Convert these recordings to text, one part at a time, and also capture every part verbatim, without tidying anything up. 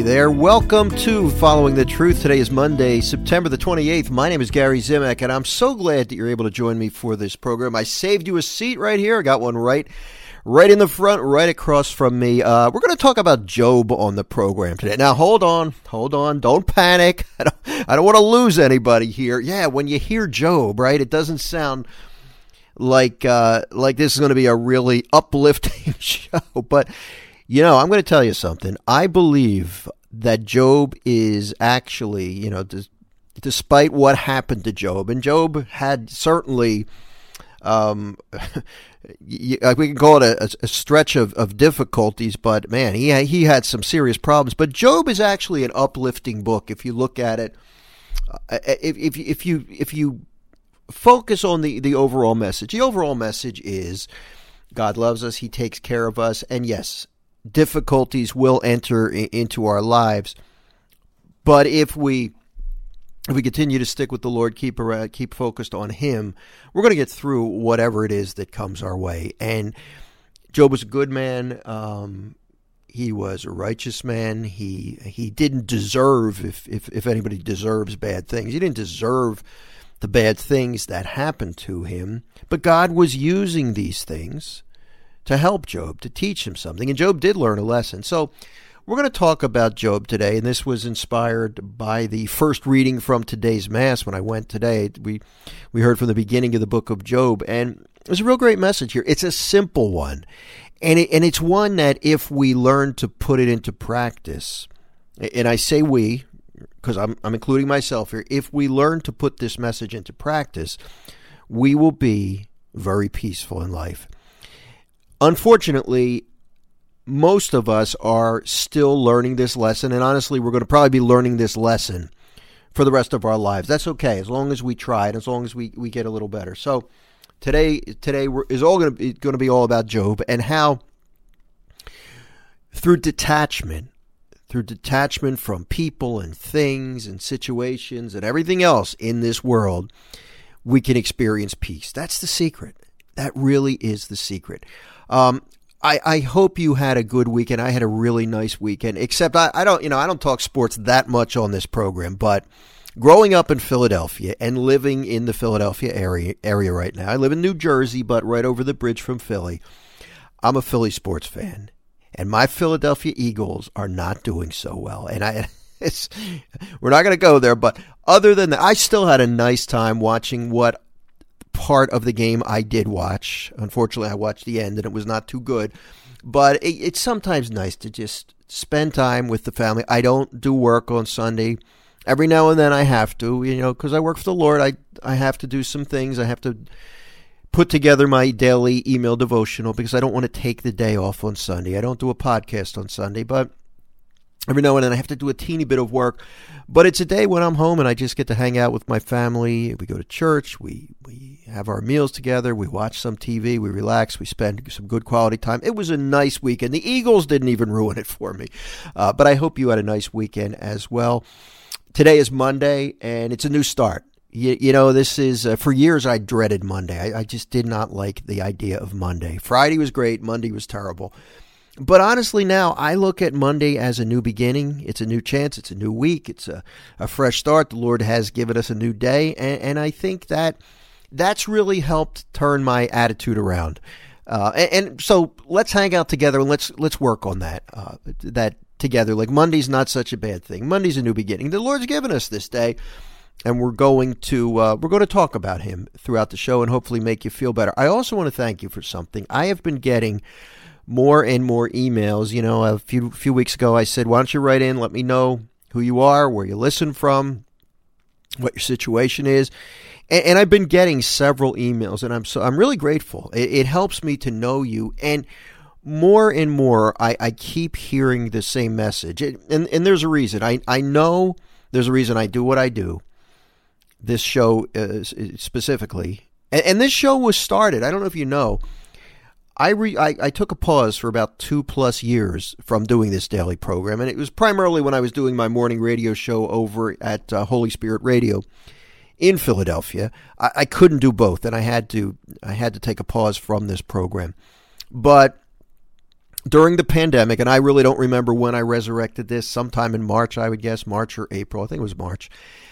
there. Welcome to Following the Truth. Today is Monday, September the twenty-eighth. My name is Gary Zimak, and I'm so glad that you're able to join me for this program. I saved you a seat right here. I got one right right in the front, right across from me. Uh, we're going to talk about Job on the program today. Now, hold on. Hold on. Don't panic. I don't, I don't want to lose anybody here. Yeah, when you hear Job, right, it doesn't sound like uh, like this is going to be a really uplifting show, but you know, I'm going to tell you something. I believe that Job is actually, you know, des- despite what happened to Job, and Job had certainly, um, we can call it a, a stretch of, of difficulties, but man, he he had some serious problems. But Job is actually an uplifting book if you look at it. Uh, if if if you if you focus on the the overall message, the overall message is God loves us, He takes care of us, and yes, difficulties will enter into our lives, but if we if we continue to stick with the Lord, keep around, keep focused on Him, we're going to get through whatever it is that comes our way. And Job was a good man. Um, he was a righteous man. He he didn't deserve, if if if anybody deserves bad things, he didn't deserve the bad things that happened to him. But God was using these things to help Job, to teach him something. And Job did learn a lesson. So we're going to talk about Job today, and this was inspired by the first reading from today's Mass. When I went today, we we heard from the beginning of the book of Job, and there's a real great message here. It's a simple one, and it, and it's one that if we learn to put it into practice, and I say we, because I'm, I'm including myself here, if we learn to put this message into practice, we will be very peaceful in life. Unfortunately, most of us are still learning this lesson, and honestly, we're going to probably be learning this lesson for the rest of our lives. That's okay, as long as we try it, as long as we, we get a little better. So today today is all going to be, going to be all about Job and how through detachment, through detachment from people and things and situations and everything else in this world, we can experience peace. That's the secret. That really is the secret. Um, I, I hope you had a good weekend. I had a really nice weekend, except I, I don't, you know, I don't talk sports that much on this program, but growing up in Philadelphia and living in the Philadelphia area, area right now, I live in New Jersey, but right over the bridge from Philly, I'm a Philly sports fan, and my Philadelphia Eagles are not doing so well. And I, it's, we're not going to go there, but other than that, I still had a nice time watching what part of the game I did watch. Unfortunately, I watched the end and it was not too good, but it, it's sometimes nice to just spend time with the family. I don't do work on Sunday. Every now and then I have to, you know, because I work for the Lord. I, I have to do some things. I have to put together my daily email devotional because I don't want to take the day off on Sunday. I don't do a podcast on Sunday, but every now and then I have to do a teeny bit of work. But it's a day when I'm home and I just get to hang out with my family. We go to church. We we have our meals together. We watch some T V. We relax. We spend some good quality time. It was a nice weekend. The Eagles didn't even ruin it for me. Uh, but I hope you had a nice weekend as well. Today is Monday, and it's a new start. You, you know, this is, uh, for years I dreaded Monday. I, I just did not like the idea of Monday. Friday was great. Monday was terrible. But honestly, now I look at Monday as a new beginning. It's a new chance. It's a new week. It's a, a fresh start. The Lord has given us a new day. And, and I think that that's really helped turn my attitude around. Uh, and, and so let's hang out together and let's let's work on that, uh, that together. Like Monday's not such a bad thing. Monday's a new beginning. The Lord's given us this day. And we're going to uh, we're going to talk about Him throughout the show and hopefully make you feel better. I also want to thank you for something. I have been getting more and more emails. You know, a few few weeks ago I said, why don't you write in, let me know who you are, where you listen from, what your situation is. And, and I've been getting several emails, and I'm so I'm really grateful. It, it helps me to know you. And more and more, I, I keep hearing the same message. And, and, and there's a reason. I, I know there's a reason I do what I do. This show uh, specifically. And, and this show was started, I don't know if you know, I, re, I I took a pause for about two plus years from doing this daily program, and it was primarily when I was doing my morning radio show over at uh, Holy Spirit Radio in Philadelphia. I, I couldn't do both, and I had to I had to take a pause from this program. But during the pandemic, and I really don't remember when I resurrected this, sometime in March, I would guess, March or April. I think it was March.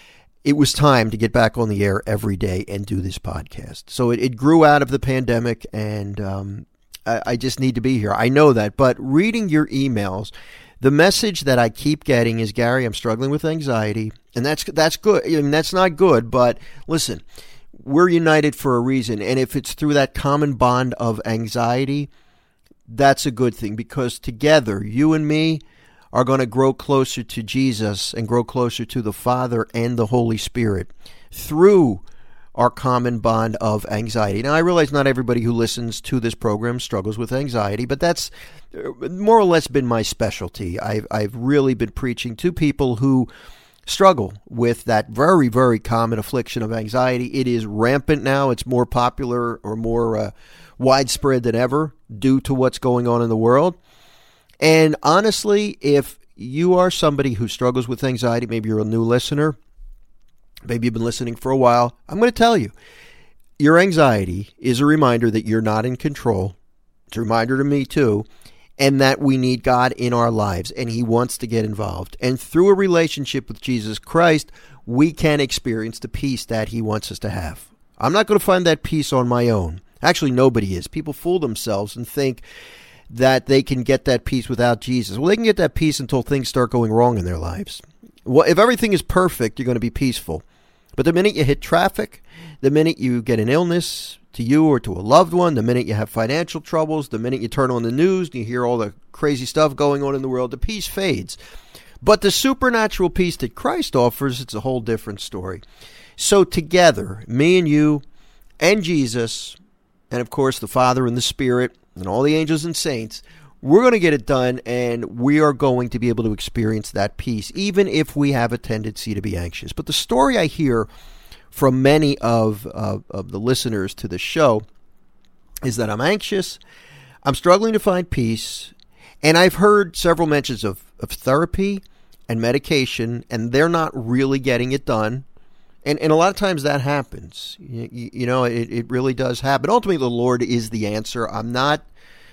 It was time to get back on the air every day and do this podcast. So it, it grew out of the pandemic, and um, I, I just need to be here. I know that. But reading your emails, the message that I keep getting is, Gary, I'm struggling with anxiety. And that's that's good. I mean, that's not good. But listen, we're united for a reason. And if it's through that common bond of anxiety, that's a good thing. Because together, you and me are going to grow closer to Jesus and grow closer to the Father and the Holy Spirit through our common bond of anxiety. Now, I realize not everybody who listens to this program struggles with anxiety, but that's more or less been my specialty. I've, I've really been preaching to people who struggle with that very, very common affliction of anxiety. It is rampant now. It's more popular or more uh, widespread than ever due to what's going on in the world. And honestly, if you are somebody who struggles with anxiety, maybe you're a new listener, maybe you've been listening for a while, I'm going to tell you, your anxiety is a reminder that you're not in control. It's a reminder to me too, and that we need God in our lives, and He wants to get involved. And through a relationship with Jesus Christ, we can experience the peace that He wants us to have. I'm not going to find that peace on my own. Actually, nobody is. People fool themselves and think that they can get that peace without Jesus. Well, they can get that peace until things start going wrong in their lives. Well, if everything is perfect, you're going to be peaceful. But the minute you hit traffic, the minute you get an illness to you or to a loved one, the minute you have financial troubles, the minute you turn on the news and you hear all the crazy stuff going on in the world, the peace fades. But the supernatural peace that Christ offers, it's a whole different story. So together, me and you and Jesus, and of course the Father and the Spirit, and all the angels and saints, we're going to get it done, and we are going to be able to experience that peace, even if we have a tendency to be anxious. But the story I hear from many of, uh, of the listeners to the show is that I'm anxious, I'm struggling to find peace, and I've heard several mentions of, of therapy and medication, and they're not really getting it done. And and a lot of times that happens. You, you know, it, it really does happen. Ultimately, the Lord is the answer. I'm not,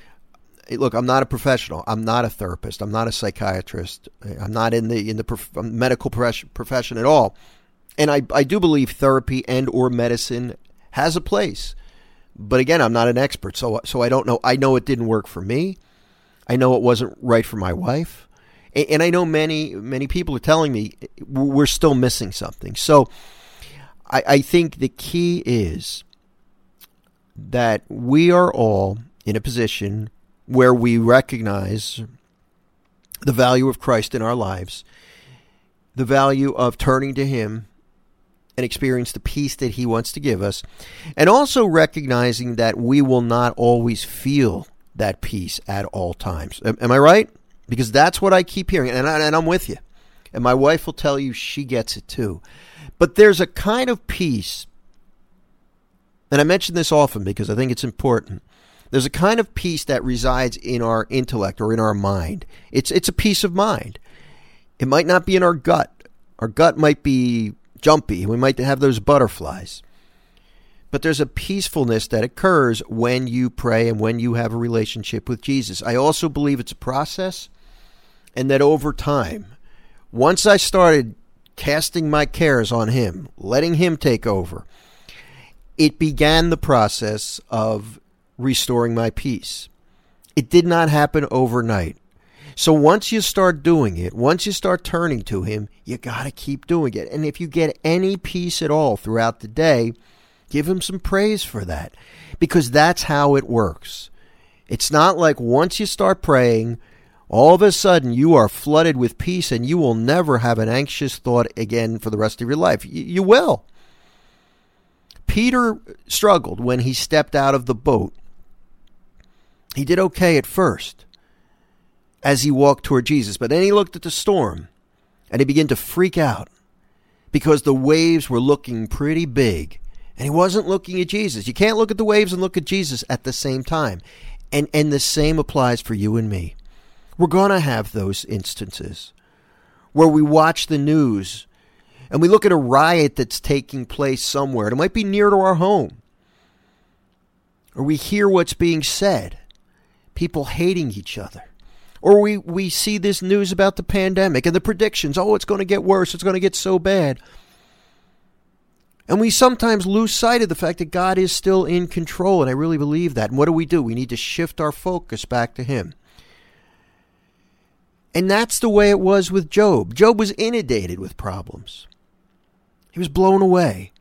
look, I'm not a professional. I'm not a therapist. I'm not a psychiatrist. I'm not in the in the prof- medical profession at all. And I, I do believe therapy and or medicine has a place. But again, I'm not an expert, so so I don't know. I know it didn't work for me. I know it wasn't right for my wife. And, and I know many, many people are telling me we're still missing something. So I, I think the key is that we are all in a position where we recognize the value of Christ in our lives, the value of turning to Him and experience the peace that He wants to give us, and also recognizing that we will not always feel that peace at all times. Am, am I right? Because that's what I keep hearing, and, I, and I'm with you. And my wife will tell you she gets it too. But there's a kind of peace, and I mention this often because I think it's important. There's a kind of peace that resides in our intellect or in our mind. It's it's a peace of mind. It might not be in our gut. Our gut might be jumpy. We might have those butterflies. But there's a peacefulness that occurs when you pray and when you have a relationship with Jesus. I also believe it's a process, and that over time, once I started casting my cares on Him, letting Him take over, it began the process of restoring my peace. It did not happen overnight. So once you start doing it, once you start turning to Him, you got to keep doing it. And if you get any peace at all throughout the day, give Him some praise for that, because that's how it works. It's not like once you start praying, all of a sudden you are flooded with peace and you will never have an anxious thought again for the rest of your life. You, you will. Peter struggled when he stepped out of the boat. He did okay at first as he walked toward Jesus, but then he looked at the storm and he began to freak out because the waves were looking pretty big and he wasn't looking at Jesus. You can't look at the waves and look at Jesus at the same time. And, and the same applies for you and me. We're going to have those instances where we watch the news and we look at a riot that's taking place somewhere. It might be near to our home. Or we hear what's being said. people hating each other. Or we, we see this news about the pandemic and the predictions. Oh, it's going to get worse. It's going to get so bad. And we sometimes lose sight of the fact that God is still in control. And I really believe that. And what do we do? We need to shift our focus back to Him. And that's the way it was with Job. Job was inundated with problems. He was blown away.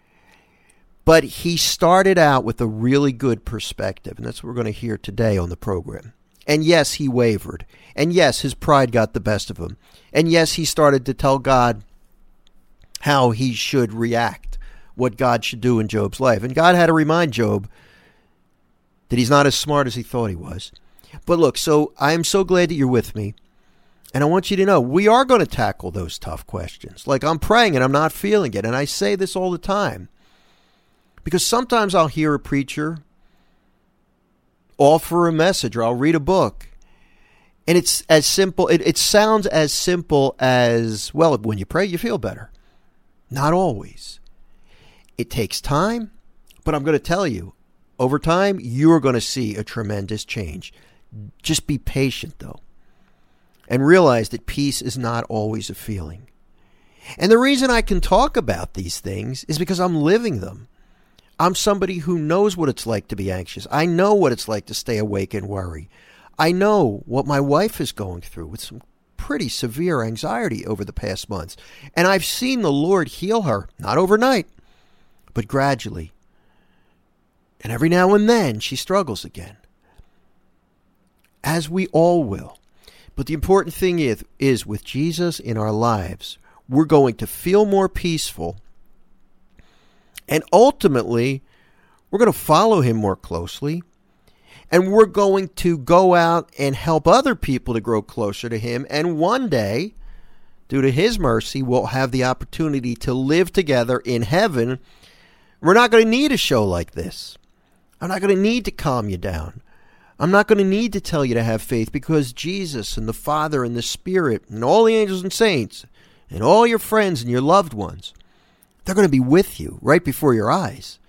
But he started out with a really good perspective. And that's what we're going to hear today on the program. And yes, he wavered. And yes, his pride got the best of him. And yes, he started to tell God how he should react, what God should do in Job's life. And God had to remind Job that he's not as smart as he thought he was. But look, so I'm so glad that you're with me. And I want you to know, we are going to tackle those tough questions. Like, I'm praying and I'm not feeling it. And I say this all the time. Because sometimes I'll hear a preacher offer a message, or I'll read a book, and it's as simple, it, it sounds as simple as, well, when you pray, you feel better. Not always. It takes time, but I'm going to tell you, over time, you're going to see a tremendous change. Just be patient, though, and realize that peace is not always a feeling. And the reason I can talk about these things is because I'm living them. I'm somebody who knows what it's like to be anxious. I know what it's like to stay awake and worry. I know what my wife is going through with some pretty severe anxiety over the past months. And I've seen the Lord heal her, not overnight, but gradually. And every now and then she struggles again, as we all will. But the important thing is, is with Jesus in our lives, we're going to feel more peaceful. And ultimately, we're going to follow Him more closely. And we're going to go out and help other people to grow closer to Him. And one day, due to His mercy, we'll have the opportunity to live together in heaven. We're not going to need a show like this. I'm not going to need to calm you down. I'm not going to need to tell you to have faith, because Jesus and the Father and the Spirit and all the angels and saints and all your friends and your loved ones, they're going to be with you right before your eyes.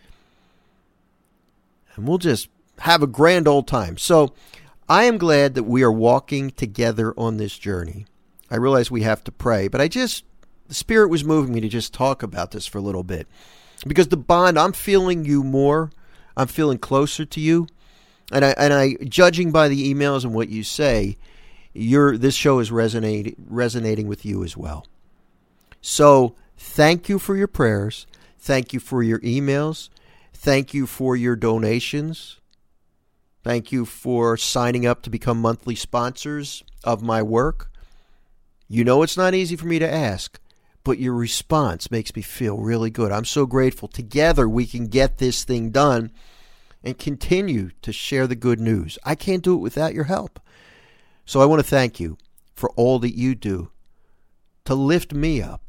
And we'll just have a grand old time. So I am glad that we are walking together on this journey. I realize we have to pray, but I just, the Spirit was moving me to just talk about this for a little bit. Because the bond, I'm feeling you more. I'm feeling closer to you. And I, and I, judging by the emails and what you say, you're, this show is resonate, resonating with you as well. So thank you for your prayers. Thank you for your emails. Thank you for your donations. Thank you for signing up to become monthly sponsors of my work. You know it's not easy for me to ask, but your response makes me feel really good. I'm so grateful. Together we can get this thing done and continue to share the good news. I can't do it without your help. So I want to thank you for all that you do to lift me up.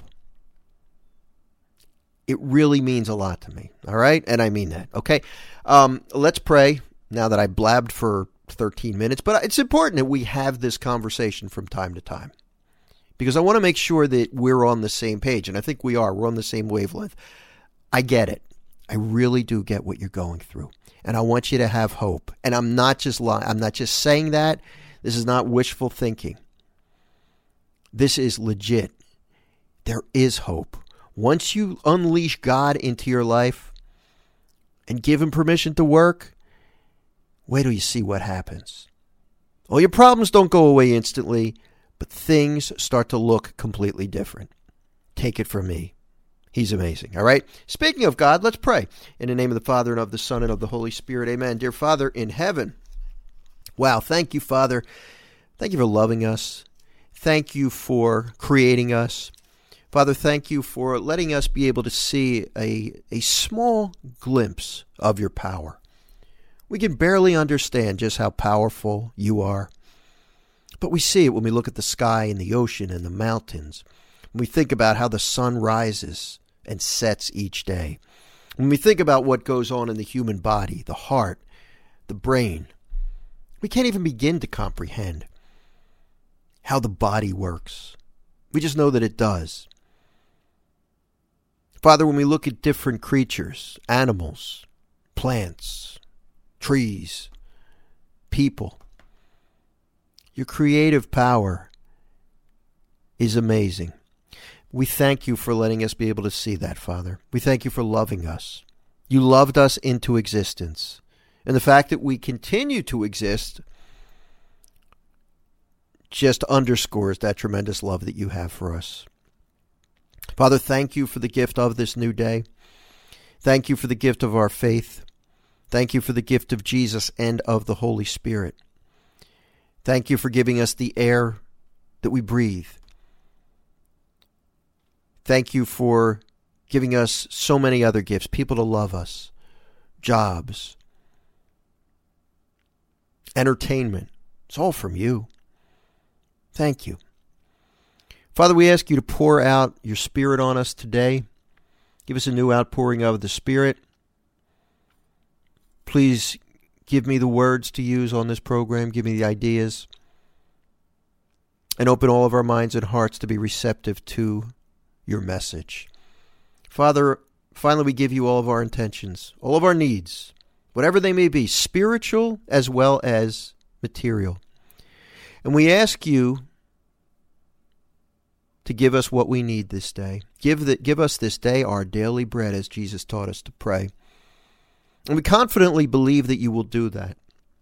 It really means a lot to me, all right? And I mean that, okay? Um, let's pray now that I blabbed for thirteen minutes. But it's important that we have this conversation from time to time, because I want to make sure that we're on the same page. And I think we are. We're on the same wavelength. I get it. I really do get what you're going through. And I want you to have hope. And I'm not just lying. I'm not just saying that. This is not wishful thinking. This is legit. There is hope. Once you unleash God into your life and give Him permission to work, wait till you see what happens. All your problems don't go away instantly, but things start to look completely different. Take it from me. He's amazing. All right? Speaking of God, let's pray. In the name of the Father, and of the Son, and of the Holy Spirit. Amen. Dear Father in heaven, wow, thank you, Father. Thank you for loving us. Thank you for creating us. Father, thank you for letting us be able to see a, a small glimpse of your power. We can barely understand just how powerful you are, but we see it when we look at the sky and the ocean and the mountains. When we think about how the sun rises and sets each day. When we think about what goes on in the human body, the heart, the brain, we can't even begin to comprehend how the body works. We just know that it does. Father, when we look at different creatures, animals, plants, trees, people, Your creative power is amazing. We thank you for letting us be able to see that, Father. We thank you for loving us. You loved us into existence. And the fact that we continue to exist just underscores that tremendous love that you have for us. Father, thank you for the gift of this new day. Thank you for the gift of our faith. Thank you for the gift of Jesus and of the Holy Spirit. Thank you for giving us the air that we breathe. Thank you for giving us so many other gifts, people to love us, jobs, entertainment. It's all from you. Thank you. Father, we ask you to pour out your Spirit on us today. Give us a new outpouring of the Spirit. Please give me the words to use on this program. Give me the ideas. And open all of our minds and hearts to be receptive to your message. Father, finally we give you all of our intentions, all of our needs, whatever they may be, spiritual as well as material. And we ask you to give us what we need this day. Give the, give us this day our daily bread, as Jesus taught us to pray. And we confidently believe that you will do that.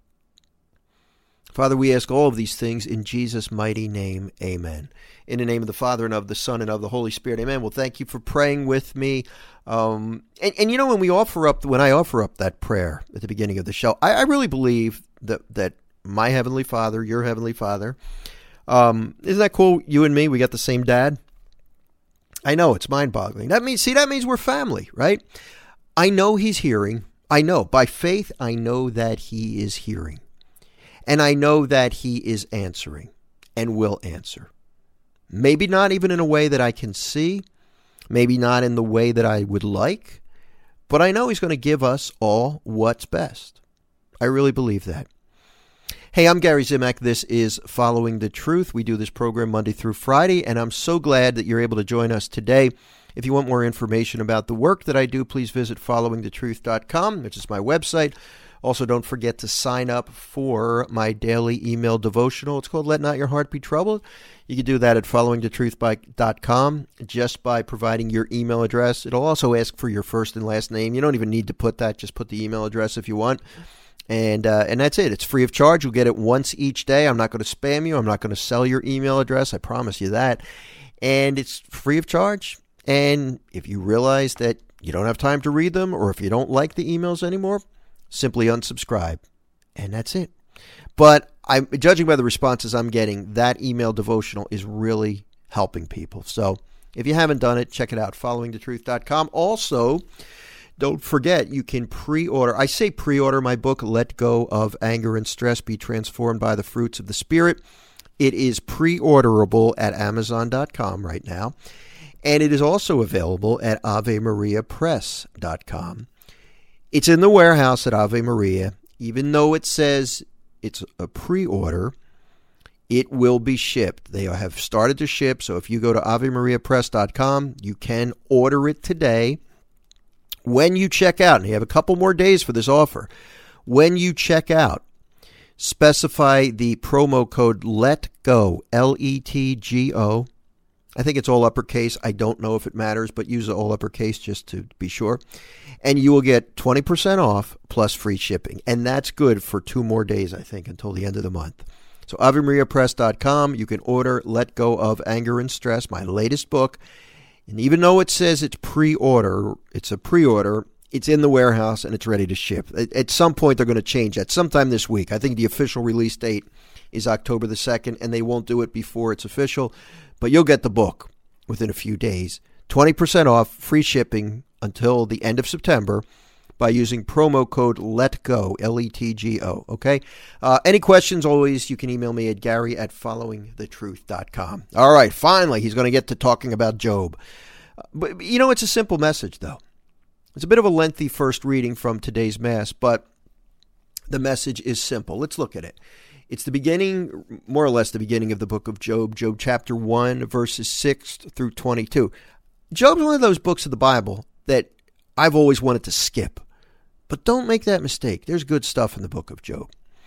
Father, we ask all of these things in Jesus' mighty name. Amen. In the name of the Father, and of the Son, and of the Holy Spirit. Amen. Well, thank you for praying with me. Um, and, and you know, when we offer up, when I offer up that prayer at the beginning of the show, I, I really believe that, that my Heavenly Father, your Heavenly Father, um, isn't that cool? You and me, we got the same dad. I know, it's mind-boggling. That means, see, that means we're family, right? I know he's hearing. I know, by faith, I know that he is hearing. And I know that he is answering and will answer. Maybe not even in a way that I can see, maybe not in the way that I would like, but I know he's going to give us all what's best. I really believe that. Hey, I'm Gary Zimak. This is Following the Truth. We do this program Monday through Friday, and I'm so glad that you're able to join us today. If you want more information about the work that I do, please visit following the truth dot com, which is my website. Also, don't forget to sign up for my daily email devotional. It's called Let Not Your Heart Be Troubled. You can do that at following the truth dot com just by providing your email address. It'll also ask for your first and last name. You don't even need to put that. Just put the email address if you want. And uh, and that's it. It's free of charge. You'll get it once each day. I'm not going to spam you. I'm not going to sell your email address. I promise you that. And it's free of charge. And if you realize that you don't have time to read them, or if you don't like the emails anymore, simply unsubscribe. And that's it. But I'm judging by the responses I'm getting, that email devotional is really helping people. So if you haven't done it, check it out, following the truth dot com. Also, don't forget, you can pre-order. I say pre-order my book, Let Go of Anger and Stress, Be Transformed by the Fruits of the Spirit. It is pre-orderable at amazon dot com right now. And it is also available at ave maria press dot com. It's in the warehouse at Ave Maria. Even though it says it's a pre-order, it will be shipped. They have started to ship, so if you go to ave maria press dot com, you can order it today. When you check out, and you have a couple more days for this offer, when you check out, specify the promo code LETGO, L E T G O. I think it's all uppercase. I don't know if it matters, but use the all uppercase just to be sure. And you will get twenty percent off plus free shipping. And that's good for two more days, I think, until the end of the month. So ave maria press dot com, you can order Let Go of Anger and Stress, my latest book. And even though it says it's pre-order, it's a pre-order, it's in the warehouse and it's ready to ship. At, at some point, they're going to change that sometime this week. I think the official release date is October the second, and they won't do it before it's official. But you'll get the book within a few days. twenty percent off, free shipping until the end of September by using promo code LETGO, L E T G O, okay? Uh, any questions, always, you can email me at Gary at following the truth dot com. All right, finally, he's going to get to talking about Job. Uh, but, you know, it's a simple message, though. It's a bit of a lengthy first reading from today's Mass, but the message is simple. Let's look at it. It's the beginning, more or less the beginning of the book of Job, Job chapter one, verses six through twenty-two. Job's one of those books of the Bible that I've always wanted to skip. But don't make that mistake. There's good stuff in the book of Job.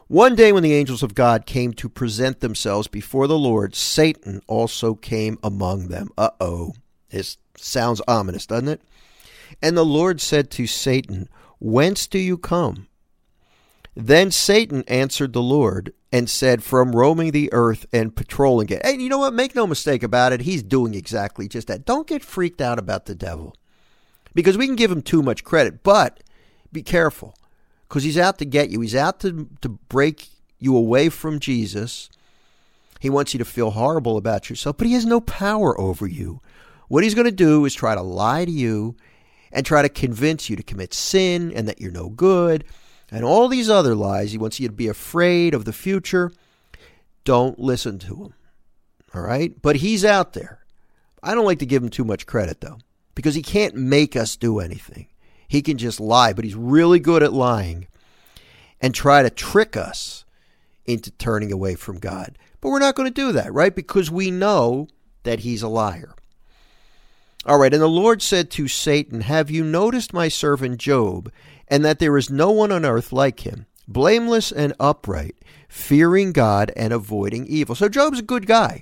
One day when the angels of God came to present themselves before the Lord, Satan also came among them. Uh-oh. This sounds ominous, doesn't it? And the Lord said to Satan, "Whence do you come?" Then Satan answered the Lord and said, "From roaming the earth and patrolling it." Hey, you know what? Make no mistake about it. He's doing exactly just that. Don't get freaked out about the devil, because we can give him too much credit. But be careful, because he's out to get you. He's out to, to break you away from Jesus. He wants you to feel horrible about yourself, but he has no power over you. What he's going to do is try to lie to you and try to convince you to commit sin and that you're no good and all these other lies. He wants you to be afraid of the future. Don't listen to him, all right? But he's out there. I don't like to give him too much credit, though, because he can't make us do anything. He can just lie, but he's really good at lying and try to trick us into turning away from God. But we're not going to do that, right? Because we know that he's a liar. All right, and the Lord said to Satan, "Have you noticed my servant Job, and that there is no one on earth like him, blameless and upright, fearing God and avoiding evil?" So Job's a good guy.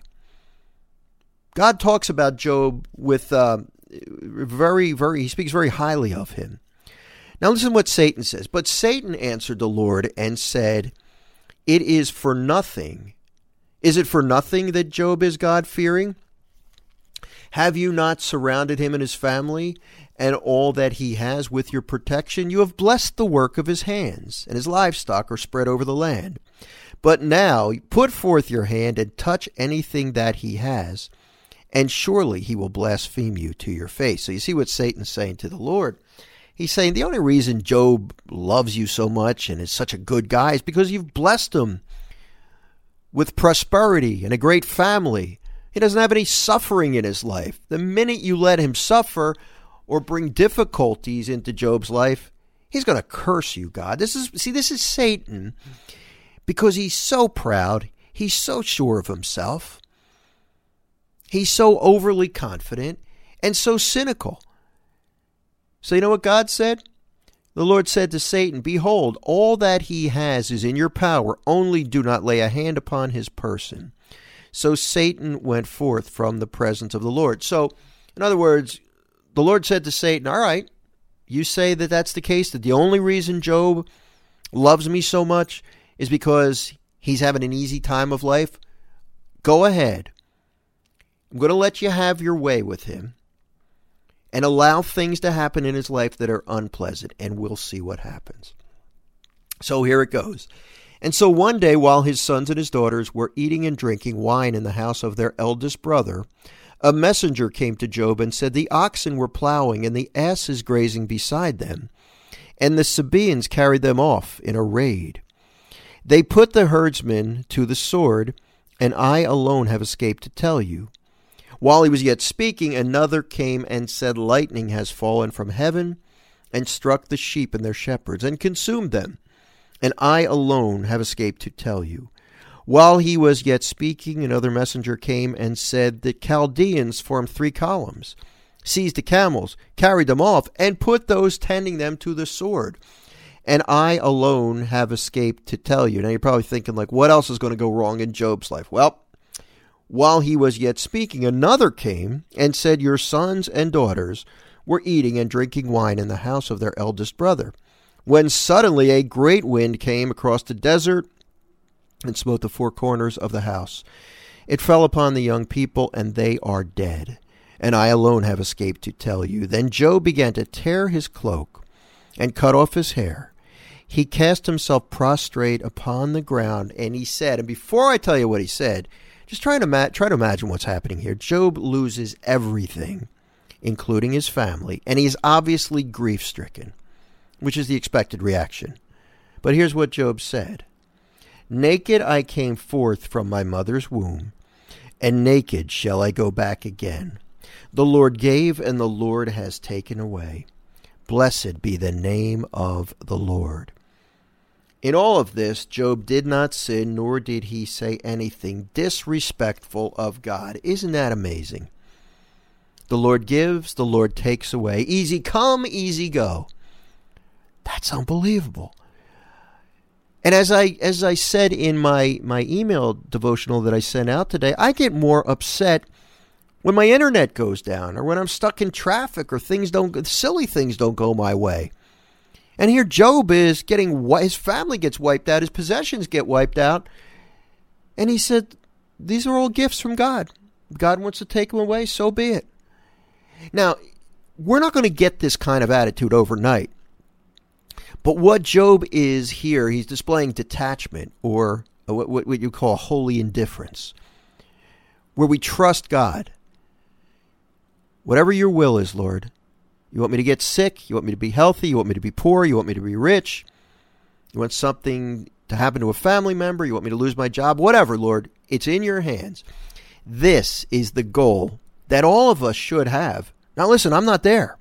God talks about Job with uh, very, very, he speaks very highly of him. Now listen to what Satan says. "But Satan answered the Lord and said, It is for nothing. Is it for nothing that Job is God-fearing? Have you not surrounded him and his family and all that he has with your protection? You have blessed the work of his hands, and his livestock are spread over the land. But now put forth your hand and touch anything that he has, and surely he will blaspheme you to your face." So you see what Satan's saying to the Lord. He's saying the only reason Job loves you so much and is such a good guy is because you've blessed him with prosperity and a great family. He doesn't have any suffering in his life. The minute you let him suffer or bring difficulties into Job's life, he's going to curse you, God. This is, see, this is Satan, because he's so proud. He's so sure of himself. He's so overly confident and so cynical. So you know what God said? The Lord said to Satan, "Behold, all that he has is in your power. Only do not lay a hand upon his person." So Satan went forth from the presence of the Lord. So, in other words, the Lord said to Satan, "All right, you say that that's the case, that the only reason Job loves me so much is because he's having an easy time of life? Go ahead. I'm going to let you have your way with him and allow things to happen in his life that are unpleasant, and we'll see what happens." So here it goes. "And so one day, while his sons and his daughters were eating and drinking wine in the house of their eldest brother, a messenger came to Job and said, The oxen were plowing and the asses grazing beside them, and the Sabaeans carried them off in a raid. They put the herdsmen to the sword, and I alone have escaped to tell you. While he was yet speaking, another came and said, Lightning has fallen from heaven and struck the sheep and their shepherds and consumed them, and I alone have escaped to tell you. While he was yet speaking, another messenger came and said, The Chaldeans formed three columns, seized the camels, carried them off, and put those tending them to the sword. And I alone have escaped to tell you. Now you're probably thinking, like, what else is going to go wrong in Job's life? Well, while he was yet speaking, another came and said, Your sons and daughters were eating and drinking wine in the house of their eldest brother, when suddenly a great wind came across the desert and smote the four corners of the house. It fell upon the young people, and they are dead. And I alone have escaped to tell you. Then Job began to tear his cloak and cut off his hair. He cast himself prostrate upon the ground, and he said, and before I tell you what he said, just try to, ma- try to imagine what's happening here. Job loses everything, including his family, and he's obviously grief-stricken, which is the expected reaction. But here's what Job said. Naked I came forth from my mother's womb, and naked shall I go back again. The Lord gave, and the Lord has taken away. Blessed be the name of the Lord. In all of this, Job did not sin, nor did he say anything disrespectful of God. Isn't that amazing? The Lord gives, the Lord takes away. Easy come, easy go. That's unbelievable. And as I as I said in my, my email devotional that I sent out today, I get more upset when my internet goes down or when I'm stuck in traffic or things don't, silly things don't go my way. And here Job is getting, his family gets wiped out, his possessions get wiped out. And he said, these are all gifts from God. God wants to take them away, so be it. Now, we're not going to get this kind of attitude overnight. But what Job is here, he's displaying detachment, or what, what you call holy indifference, where we trust God. Whatever your will is, Lord. You want me to get sick? You want me to be healthy? You want me to be poor? You want me to be rich? You want something to happen to a family member? You want me to lose my job? Whatever, Lord. It's in your hands. This is the goal that all of us should have. Now listen, I'm not there.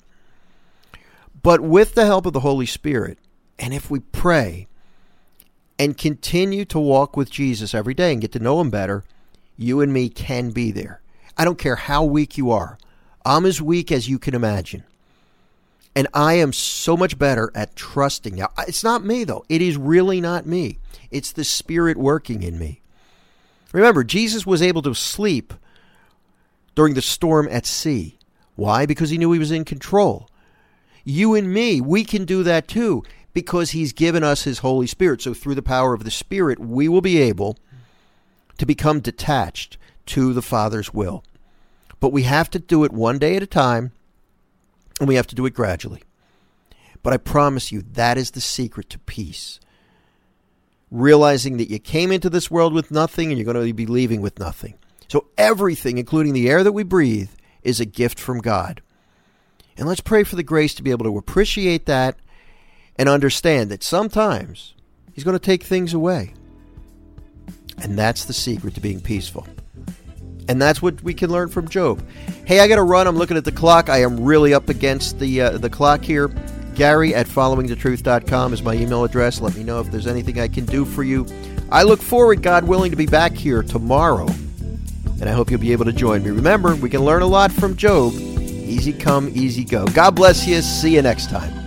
But with the help of the Holy Spirit, and if we pray and continue to walk with Jesus every day and get to know him better, you and me can be there. I don't care how weak you are. I'm as weak as you can imagine. And I am so much better at trusting. Now, it's not me, though. It is really not me. It's the Spirit working in me. Remember, Jesus was able to sleep during the storm at sea. Why? Because he knew he was in control. You and me, we can do that too, because he's given us his Holy Spirit. So through the power of the Spirit, we will be able to become detached to the Father's will. But we have to do it one day at a time, and we have to do it gradually. But I promise you, that is the secret to peace. Realizing that you came into this world with nothing, and you're going to be leaving with nothing. So everything, including the air that we breathe, is a gift from God. And let's pray for the grace to be able to appreciate that and understand that sometimes he's going to take things away. And that's the secret to being peaceful. And that's what we can learn from Job. Hey, I got to run. I'm looking at the clock. I am really up against the uh, the clock here. Gary at following the truth dot com is my email address. Let me know if there's anything I can do for you. I look forward, God willing, to be back here tomorrow. And I hope you'll be able to join me. Remember, we can learn a lot from Job. Easy come, easy go. God bless you. See you next time.